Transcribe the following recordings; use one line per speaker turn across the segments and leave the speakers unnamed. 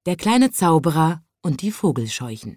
Der kleine Zauberer und die Vogelscheuchen.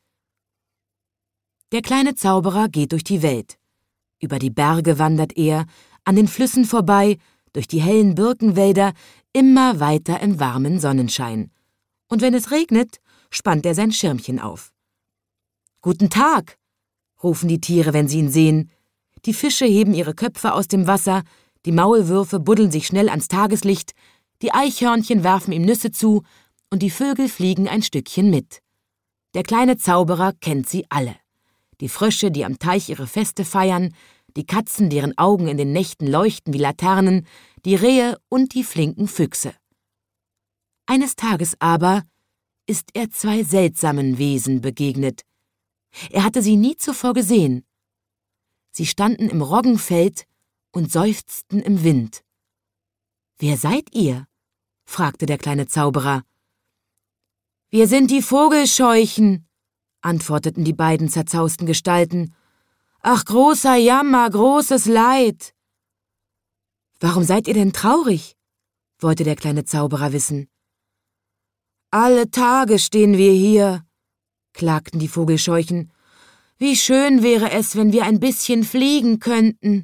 Der kleine Zauberer geht durch die Welt. Über die Berge wandert er, an den Flüssen vorbei, durch die hellen Birkenwälder, immer weiter im warmen Sonnenschein. Und wenn es regnet, spannt er sein Schirmchen auf. »Guten Tag«, rufen die Tiere, wenn sie ihn sehen. Die Fische heben ihre Köpfe aus dem Wasser, die Maulwürfe buddeln sich schnell ans Tageslicht, die Eichhörnchen werfen ihm Nüsse zu und die Vögel fliegen ein Stückchen mit. Der kleine Zauberer kennt sie alle. Die Frösche, die am Teich ihre Feste feiern, die Katzen, deren Augen in den Nächten leuchten wie Laternen, die Rehe und die flinken Füchse. Eines Tages aber ist er zwei seltsamen Wesen begegnet. Er hatte sie nie zuvor gesehen. Sie standen im Roggenfeld und seufzten im Wind. »Wer seid ihr?« fragte der kleine Zauberer. »Wir sind die Vogelscheuchen«, antworteten die beiden zerzausten Gestalten. »Ach, großer Jammer, großes Leid!« »Warum seid ihr denn traurig?« wollte der kleine Zauberer wissen. »Alle Tage stehen wir hier«, klagten die Vogelscheuchen. »Wie schön wäre es, wenn wir ein bisschen fliegen könnten.«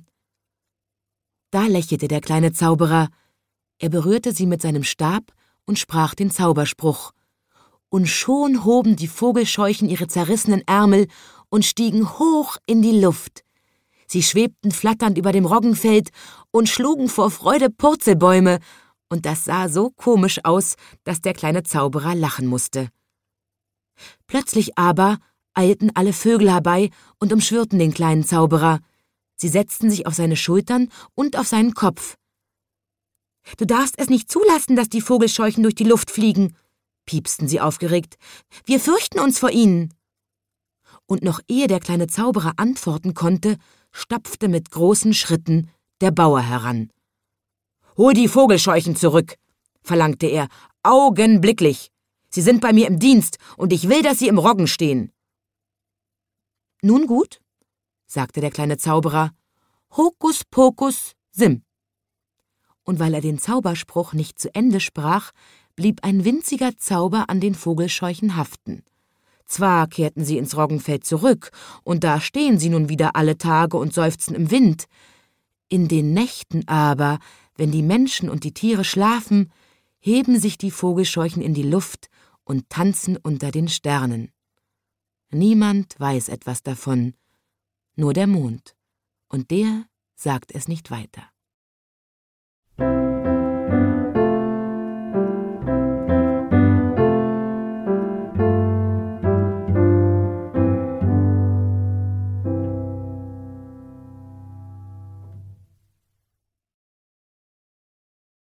Da lächelte der kleine Zauberer. Er berührte sie mit seinem Stab und sprach den Zauberspruch. Und schon hoben die Vogelscheuchen ihre zerrissenen Ärmel und stiegen hoch in die Luft. Sie schwebten flatternd über dem Roggenfeld und schlugen vor Freude Purzelbäume, und das sah so komisch aus, dass der kleine Zauberer lachen musste. Plötzlich aber eilten alle Vögel herbei und umschwirrten den kleinen Zauberer. Sie setzten sich auf seine Schultern und auf seinen Kopf. »Du darfst es nicht zulassen, dass die Vogelscheuchen durch die Luft fliegen«, piepsten sie aufgeregt. »Wir fürchten uns vor ihnen.« Und noch ehe der kleine Zauberer antworten konnte, stapfte mit großen Schritten der Bauer heran. »Hol die Vogelscheuchen zurück«, verlangte er, »augenblicklich. Sie sind bei mir im Dienst, und ich will, dass sie im Roggen stehen.« »Nun gut«, sagte der kleine Zauberer, »Hokus pokus sim.« Und weil er den Zauberspruch nicht zu Ende sprach, blieb ein winziger Zauber an den Vogelscheuchen haften. Zwar kehrten sie ins Roggenfeld zurück, und da stehen sie nun wieder alle Tage und seufzen im Wind. In den Nächten aber, wenn die Menschen und die Tiere schlafen, heben sich die Vogelscheuchen in die Luft und tanzen unter den Sternen. Niemand weiß etwas davon, nur der Mond, und der sagt es nicht weiter.